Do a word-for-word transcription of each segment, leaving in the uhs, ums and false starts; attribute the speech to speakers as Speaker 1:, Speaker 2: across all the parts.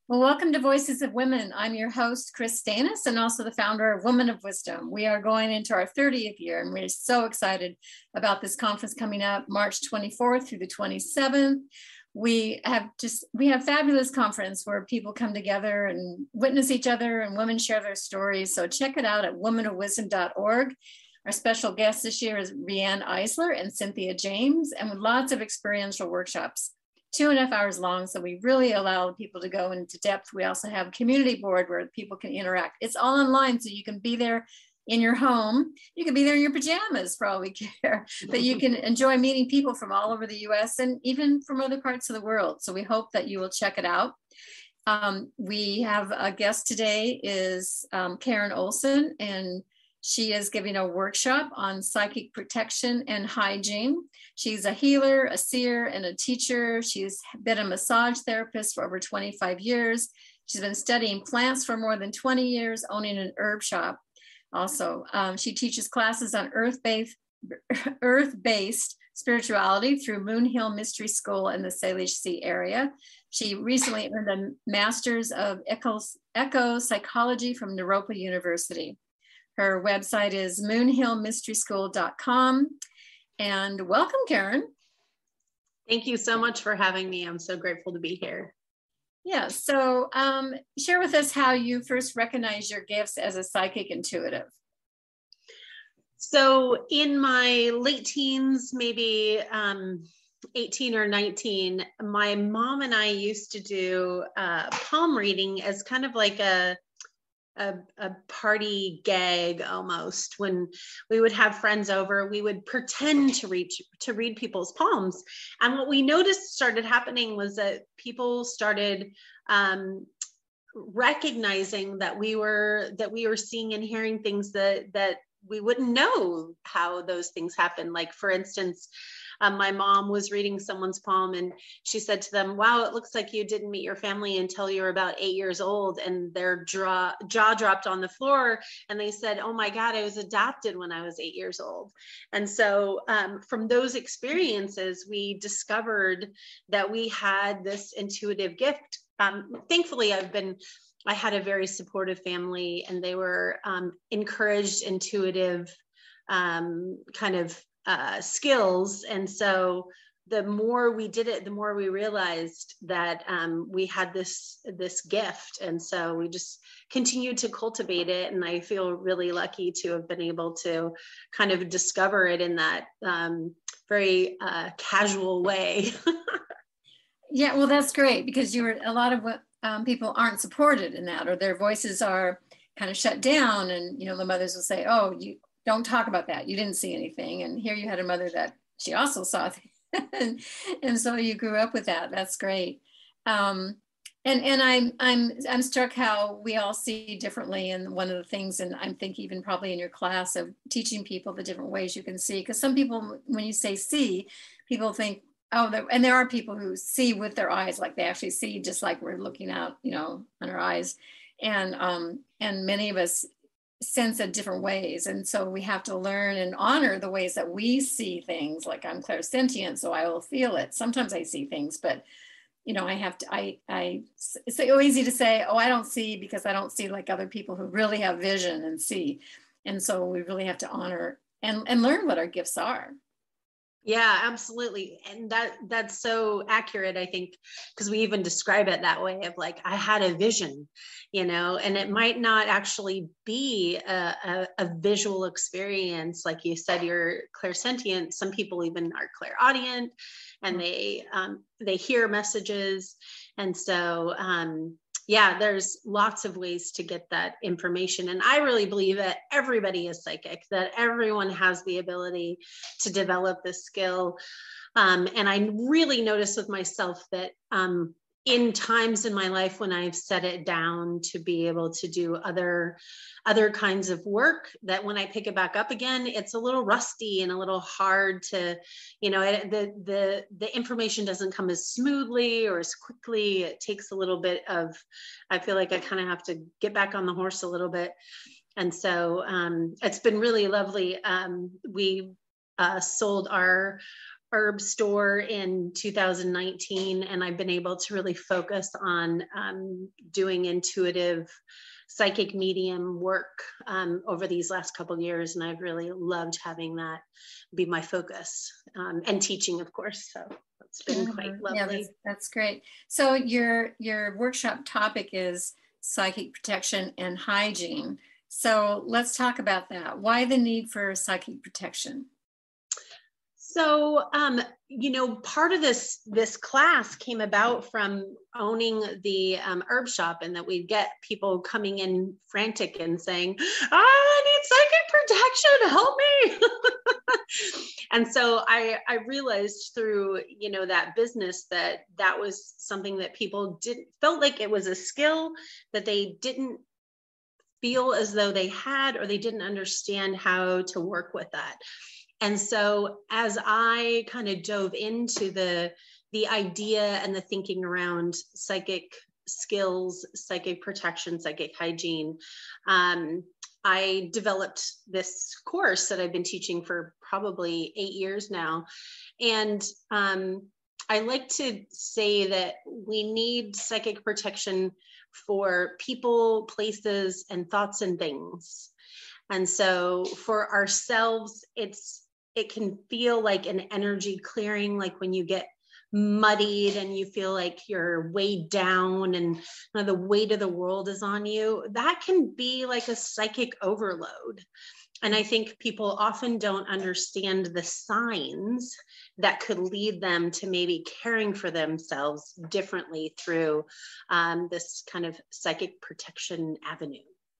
Speaker 1: Well, welcome to Voices of Women. I'm your host, Chris Stanis, and also the founder of Women of Wisdom. We are going into our thirtieth year, and we're so excited about this conference coming up March twenty-fourth through the twenty-seventh. We have just, we have fabulous conference where people come together and witness each other and women share their stories. So check it out at women of wisdom dot org. Our special guest this year is Rianne Eisler and Cynthia James, and with lots of experiential workshops. Two and a half hours long, so we really allow people to go into depth. We also have a community board where people can interact. It's all online, so you can be there in your home. You can be there in your pajamas for all we care, but you can enjoy meeting people from all over the U S and even from other parts of the world. So we hope that you will check it out. Um, we have a guest today is um, Karen Olson, and she is giving a workshop on psychic protection and hygiene. She's a healer, a seer, and a teacher. She's been a massage therapist for over twenty-five years. She's been studying plants for more than twenty years, owning an herb shop. Also, um, she teaches classes on earth-based, earth-based spirituality through Moon Hill Mystery School in the Salish Sea area. She recently earned a master's of eco, eco psychology from Naropa University. Her website is moon hill mystery school dot com. And welcome, Karen.
Speaker 2: Thank you so much for having me. I'm so grateful to be here.
Speaker 1: Yeah, so um, share with us how you first recognized your gifts as a psychic intuitive.
Speaker 2: So in my late teens, maybe um, eighteen or nineteen, my mom and I used to do uh, palm reading as kind of like a A, a party gag almost. When we would have friends over, we would pretend to read to read people's palms. And what we noticed started happening was that people started um, recognizing that we were that we were seeing and hearing things that that we wouldn't know how those things happen. Like, for instance, Um, my mom was reading someone's palm and she said to them, wow, it looks like you didn't meet your family until you were about eight years old. And their jaw, jaw dropped on the floor. And they said, oh my God, I was adopted when I was eight years old. And so um, from those experiences, we discovered that we had this intuitive gift. Um, thankfully, I've been I had a very supportive family, and they were um, encouraged, intuitive um, kind of Uh, skills. And so the more we did it, the more we realized that um, we had this, this gift. And so we just continued to cultivate it. And I feel really lucky to have been able to kind of discover it in that um, very uh, casual way.
Speaker 1: Yeah, well, that's great, because you were, a lot of um, people aren't supported in that, or their voices are kind of shut down. And, you know, the mothers will say, oh, you don't talk about that. You didn't see anything. And here you had a mother that she also saw things. and, and so you grew up with that. That's great. Um, and and I'm, I'm, I'm struck how we all see differently. And one of the things, and I'm thinking even probably in your class of teaching people the different ways you can see, because some people, when you say see, people think, oh, and there are people who see with their eyes, like they actually see just like we're looking out, you know, on our eyes. And, um, and many of us sense in different ways. And so we have to learn and honor the ways that we see things. Like, I'm clairsentient, so I will feel it. Sometimes I see things, but you know, I have to, I, I, it's so easy to say, oh, I don't see because I don't see like other people who really have vision and see. And so we really have to honor and, and learn what our gifts are.
Speaker 2: Yeah, absolutely. And that that's so accurate, I think, because we even describe it that way of like, I had a vision, you know, and it might not actually be a, a, a visual experience. Like you said, you're clairsentient. Some people even are clairaudient, and they um, they hear messages. And so um yeah, there's lots of ways to get that information. And I really believe that everybody is psychic, that everyone has the ability to develop this skill. Um, and I really noticed with myself that um, in times in my life when I've set it down to be able to do other, other kinds of work, that when I pick it back up again, it's a little rusty and a little hard to, you know, it, the, the, the information doesn't come as smoothly or as quickly. It takes a little bit of, I feel like I kind of have to get back on the horse a little bit. And so um, it's been really lovely. Um, we uh, sold our herb store in two thousand nineteen, and I've been able to really focus on um, doing intuitive psychic medium work um, over these last couple of years. And I've really loved having that be my focus, um, and teaching, of course. So it's been quite
Speaker 1: Mhm.
Speaker 2: lovely.
Speaker 1: Yeah, that's, that's great. So your, your workshop topic is psychic protection and hygiene. So let's talk about that. Why the need for psychic protection?
Speaker 2: So, um, you know, part of this this class came about from owning the um, herb shop, and that we'd get people coming in frantic and saying, "I need psychic protection, help me!" And so I I realized through, you know, that business that that was something that people didn't felt like it was a skill that they didn't feel as though they had, or they didn't understand how to work with that. And so as I kind of dove into the the idea and the thinking around psychic skills, psychic protection, psychic hygiene, um, I developed this course that I've been teaching for probably eight years now. And um, I like to say that we need psychic protection for people, places, and thoughts and things. And so for ourselves, it's it can feel like an energy clearing, like when you get muddied and you feel like you're weighed down and the weight of the world is on you. That can be like a psychic overload. And I think people often don't understand the signs that could lead them to maybe caring for themselves differently through um, this kind of psychic protection avenue.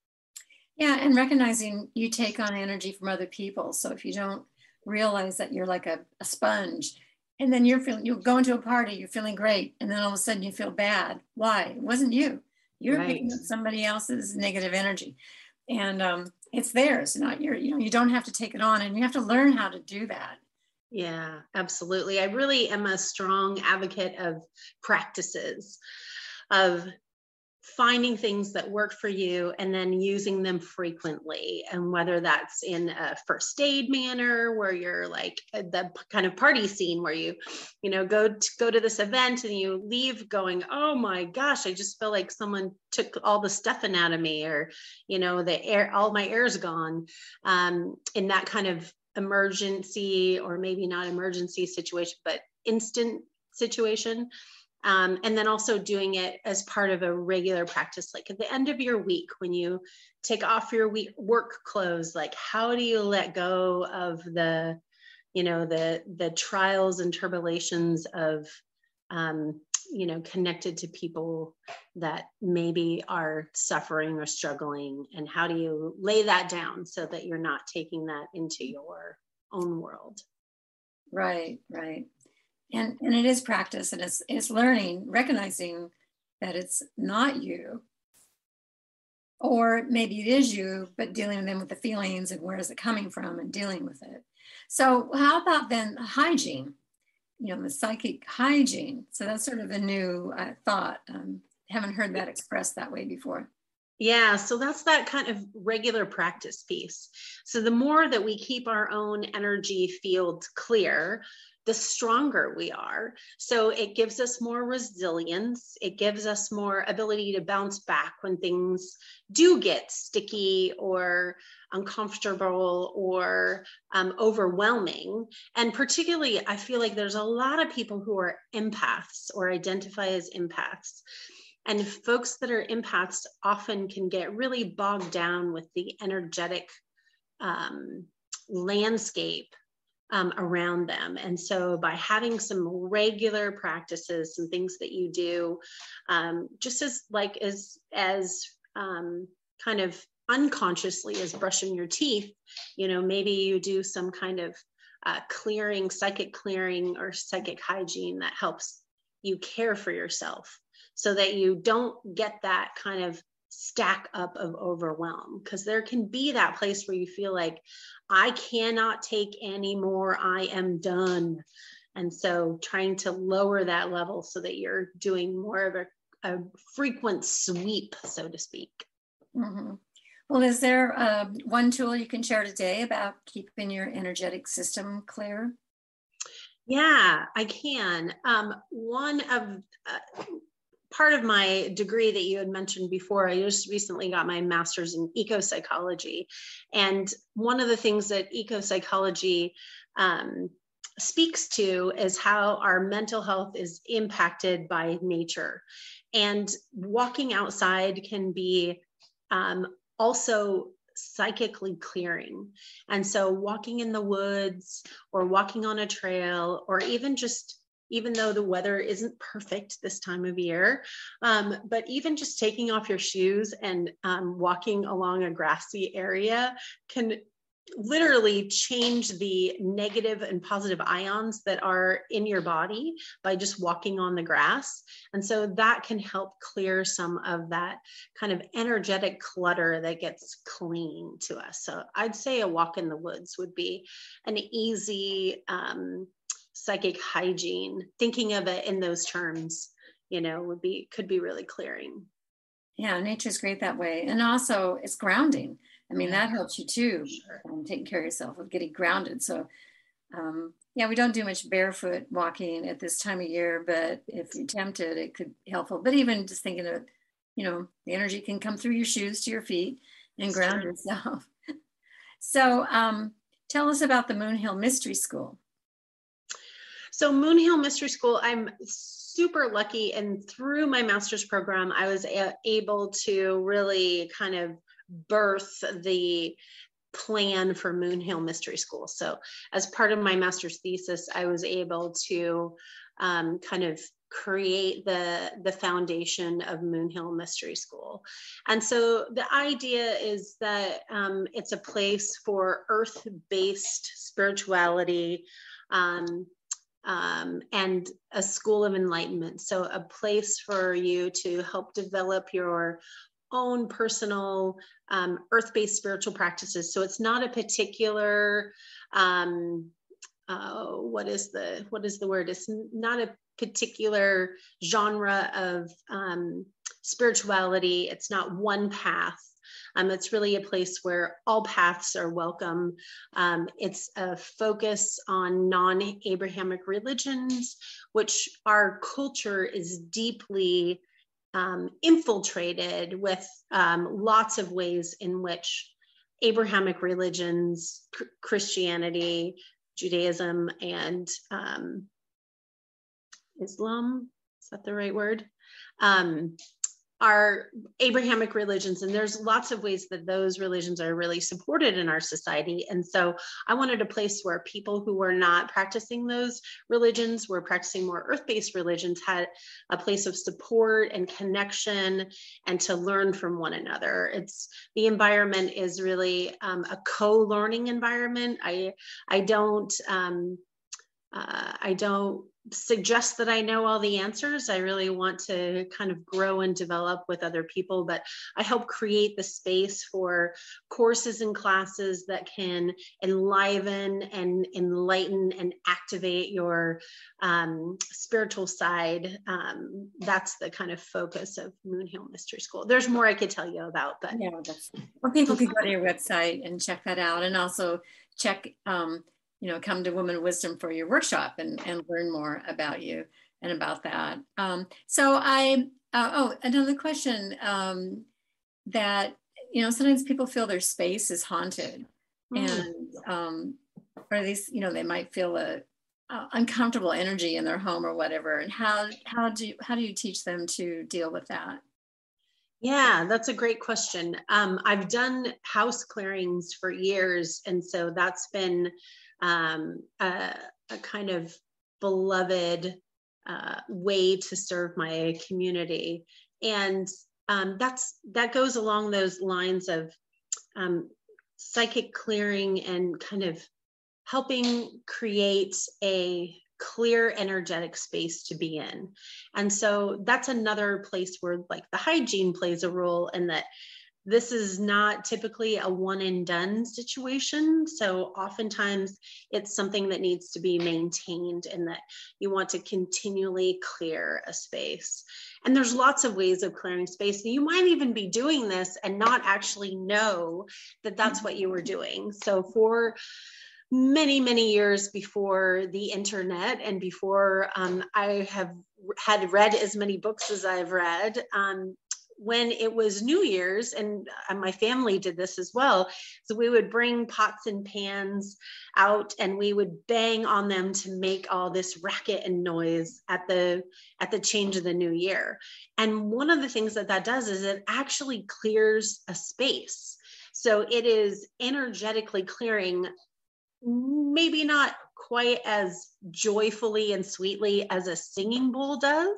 Speaker 1: Yeah, and recognizing you take on energy from other people. So if you don't realize that you're like a, a sponge, and then you're feeling, you go into a party, you're feeling great, and then all of a sudden you feel bad. Why? It wasn't you. You're
Speaker 2: Right.
Speaker 1: picking up somebody else's negative energy, and um, it's theirs, not your. You know, you don't have to take it on, and you have to learn how to do that.
Speaker 2: Yeah, absolutely. I really am a strong advocate of practices, of finding things that work for you and then using them frequently. And whether that's in a first aid manner, where you're like the kind of party scene where you, you know, go to go to this event and you leave going, oh my gosh, I just feel like someone took all the stuffing out of me, or, you know, the air, all my air's gone. Um, in that kind of emergency, or maybe not emergency situation, but instant situation. Um, and then also doing it as part of a regular practice, like at the end of your week, when you take off your week work clothes, like how do you let go of the, you know, the the trials and tribulations of, um, you know, connected to people that maybe are suffering or struggling, and how do you lay that down so that you're not taking that into your own world?
Speaker 1: Right, right. And, and it is practice, and it's, it's learning, recognizing that it's not you, or maybe it is you, but dealing then with the feelings and where is it coming from and dealing with it. So how about then hygiene, you know, the psychic hygiene? So that's sort of a new uh, thought. Um, haven't heard that expressed that way before.
Speaker 2: Yeah, so that's that kind of regular practice piece. So the more that we keep our own energy field clear, the stronger we are. So it gives us more resilience. It gives us more ability to bounce back when things do get sticky or uncomfortable or um, overwhelming. And particularly, I feel like there's a lot of people who are empaths or identify as empaths. And folks that are empaths often can get really bogged down with the energetic um, landscape um, around them. And so by having some regular practices, some things that you do, um, just as like as, as um, kind of unconsciously as brushing your teeth, you know, maybe you do some kind of uh, clearing, psychic clearing or psychic hygiene that helps you care for yourself, so that you don't get that kind of stack up of overwhelm. Because there can be that place where you feel like, I cannot take any more, I am done. And so trying to lower that level so that you're doing more of a, a frequent sweep, so to speak.
Speaker 1: Mm-hmm. Well, is there uh, one tool you can share today about keeping your energetic system clear?
Speaker 2: Yeah, I can. Um, one of uh, part of my degree that you had mentioned before, I just recently got my master's in eco-psychology. And one of the things that eco-psychology um, speaks to is how our mental health is impacted by nature. And walking outside can be um, also psychically clearing. And so walking in the woods or walking on a trail, or even just, even though the weather isn't perfect this time of year, um, but even just taking off your shoes and um, walking along a grassy area can literally change the negative and positive ions that are in your body by just walking on the grass. And so that can help clear some of that kind of energetic clutter that gets clean to us. So I'd say a walk in the woods would be an easy um, psychic hygiene. Thinking of it in those terms, you know, would be, could be really clearing.
Speaker 1: Yeah, nature's great that way. And also it's grounding. I mean, that helps you too,
Speaker 2: Sure.
Speaker 1: um, taking care of yourself, of getting grounded. So, um, yeah, we don't do much barefoot walking at this time of year, but if you're tempted, it could be helpful. But even just thinking of, you know, the energy can come through your shoes to your feet and
Speaker 2: That's
Speaker 1: ground
Speaker 2: true.
Speaker 1: yourself. So, um, tell us about the Moon Hill Mystery School.
Speaker 2: So Moon Hill Mystery School, I'm super lucky. And through my master's program, I was a- able to really kind of birth the plan for Moon Hill Mystery School. So as part of my master's thesis, I was able to um, kind of create the the foundation of Moon Hill Mystery School. And so the idea is that um, it's a place for earth-based spirituality, um, um, and a school of enlightenment. So a place for you to help develop your own personal um, earth-based spiritual practices. So it's not a particular, um, uh, what is the, what is the word? It's not a particular genre of um, spirituality. It's not one path. Um, it's really a place where all paths are welcome. Um, it's a focus on non-Abrahamic religions, which our culture is deeply um, infiltrated with um, lots of ways in which Abrahamic religions, cr- Christianity, Judaism, and um, Islam, is that the right word? Um, are Abrahamic religions, and there's lots of ways that those religions are really supported in our society. And so I wanted a place where people who were not practicing those religions, were practicing more earth-based religions, had a place of support and connection and to learn from one another. It's, the environment is really um, a co-learning environment. I, I don't, um, uh, I don't suggest that I know all the answers. I really want to kind of grow and develop with other people, but I help create the space for courses and classes that can enliven and enlighten and activate your um, spiritual side. Um, that's the kind of focus of Moon Hill Mystery School. There's more I could tell you about, but
Speaker 1: Yeah, that's, well, people can go to your website and check that out, and also check, um, you know, come to Woman of Wisdom for your workshop and, and learn more about you and about that. Um, so I, uh, oh, another question um, that, you know, sometimes people feel their space is haunted,
Speaker 2: mm.
Speaker 1: and um, or at least, you know, they might feel a, a uncomfortable energy in their home or whatever. And how, how do you, how do you teach them to deal with that?
Speaker 2: Yeah, that's a great question. Um, I've done house clearings for years, and so that's been um, a, a kind of beloved uh, way to serve my community. And um, that's that goes along those lines of um, psychic clearing and kind of helping create a clear energetic space to be in. And so that's another place where like the hygiene plays a role in that. This is not typically a one and done situation. So oftentimes it's something that needs to be maintained, and that you want to continually clear a space. And there's lots of ways of clearing space. You might even be doing this and not actually know that that's what you were doing. So for many, many years before the internet and before um, I have had read as many books as I've read. Um, when it was New Year's, and uh, my family did this as well, so we would bring pots and pans out and we would bang on them to make all this racket and noise at the at the change of the new year. And one of the things that that does is it actually clears a space. So it is energetically clearing, maybe not quite as joyfully and sweetly as a singing bowl does,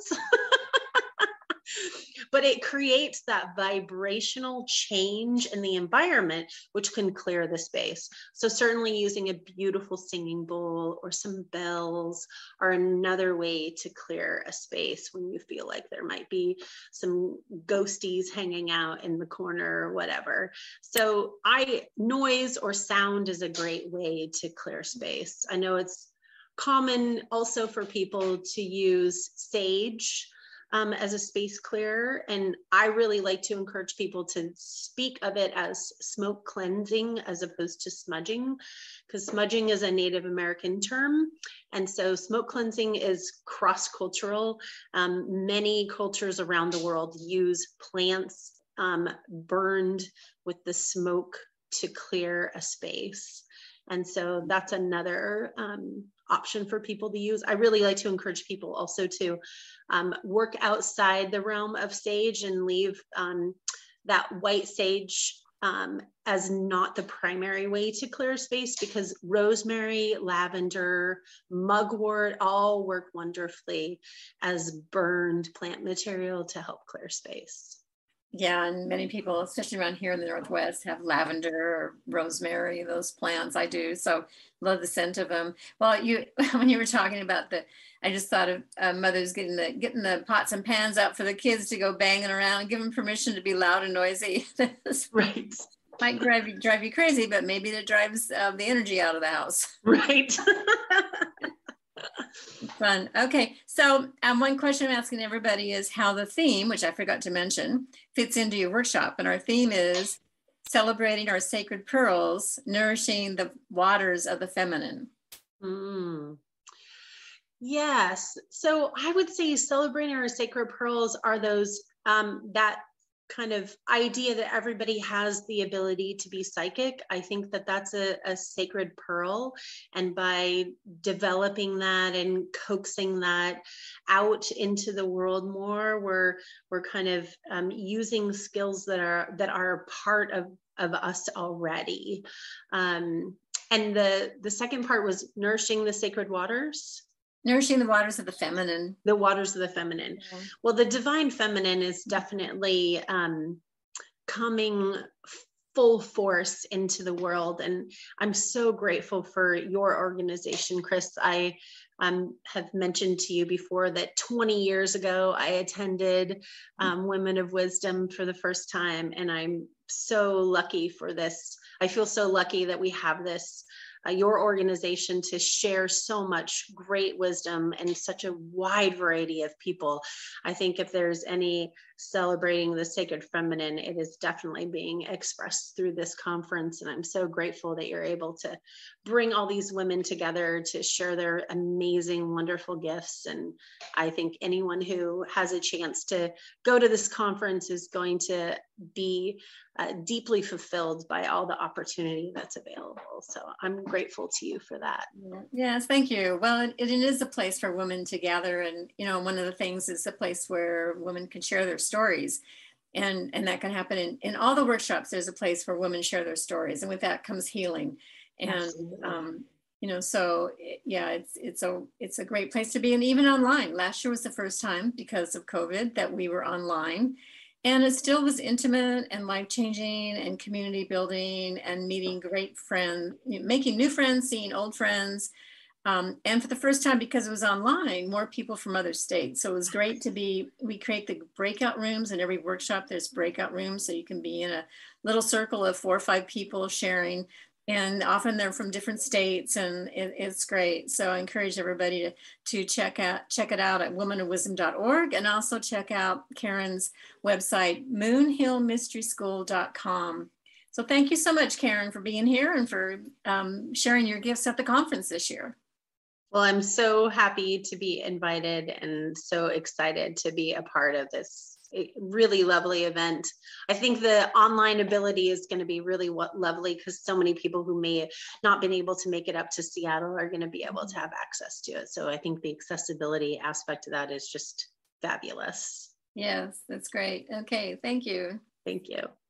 Speaker 2: but it creates that vibrational change in the environment, which can clear the space. So certainly using a beautiful singing bowl or some bells are another way to clear a space when you feel like there might be some ghosties hanging out in the corner or whatever. So I noise or sound is a great way to clear space. I know it's common also for people to use sage Um, as a space clearer. And I really like to encourage people to speak of it as smoke cleansing as opposed to smudging, because smudging is a Native American term. And so smoke cleansing is cross-cultural. Um, many cultures around the world use plants um, burned with the smoke to clear a space. And so that's another um, option for people to use. I really like to encourage people also to um, work outside the realm of sage and leave um, that white sage um, as not the primary way to clear space, because rosemary, lavender, mugwort all work wonderfully as burned plant material to help clear space.
Speaker 1: Yeah, and many people, especially around here in the Northwest, have lavender or rosemary, those plants. I do, so love the scent of them. Well, you when you were talking about the, I just thought of uh, mothers getting the getting the pots and pans out for the kids to go banging around and give them permission to be loud and noisy.
Speaker 2: Right.
Speaker 1: Might drive you drive you crazy, but maybe it drives uh, the energy out of the house.
Speaker 2: Right.
Speaker 1: Fun. Okay, so um, one question I'm asking everybody is how the theme, which I forgot to mention, fits into your workshop. And our theme is celebrating our sacred pearls, nourishing the waters of the feminine.
Speaker 2: Mm. Yes. So I would say celebrating our sacred pearls are those, um, that kind of idea that everybody has the ability to be psychic. I think that that's a, a sacred pearl. And by developing that and coaxing that out into the world more, we're, we're kind of um, using skills that are, that are part of, of us already. Um, and the, the second part was nourishing the sacred waters.
Speaker 1: Nourishing the waters of the feminine.
Speaker 2: The waters of the feminine. Yeah. Well, the divine feminine is definitely um, coming full force into the world. And I'm so grateful for your organization, Chris. I um, have mentioned to you before that twenty years ago, I attended um, Women of Wisdom for the first time. And I'm so lucky for this. I feel so lucky that we have this Uh, your organization to share so much great wisdom and such a wide variety of people. I think if there's any celebrating the sacred feminine, it is definitely being expressed through this conference. And I'm so grateful that you're able to bring all these women together to share their amazing, wonderful gifts. And I think anyone who has a chance to go to this conference is going to be uh, deeply fulfilled by all the opportunity that's available. So I'm grateful to you for that.
Speaker 1: Yes, thank you. Well, it, it is a place for women to gather. And, you know, one of the things is a place where women can share their stories. And, and that can happen in, in all the workshops. There's a place where women share their stories. And with that comes healing. And, um, you know, so it, yeah, it's, it's a, it's a great place to be. And even online. Last year was the first time because of COVID that we were online. And it still was intimate and life-changing and community building and meeting great friends, making new friends, seeing old friends. Um, and for the first time, because it was online, more people from other states. So it was great to be, we create the breakout rooms in every workshop. There's breakout rooms. So you can be in a little circle of four or five people sharing. And often they're from different states, and it, it's great. So I encourage everybody to, to check out check it out at women of wisdom dot org, and also check out Karen's website, moonhill mystery school dot com. So thank you so much, Karen, for being here and for um, sharing your gifts at the conference this year.
Speaker 2: Well, I'm so happy to be invited and so excited to be a part of this really lovely event. I think the online ability is going to be really what lovely because so many people who may have not been able to make it up to Seattle are going to be able to have access to it. So I think the accessibility aspect of that is just fabulous.
Speaker 1: Yes, that's great. Okay, thank you.
Speaker 2: Thank you.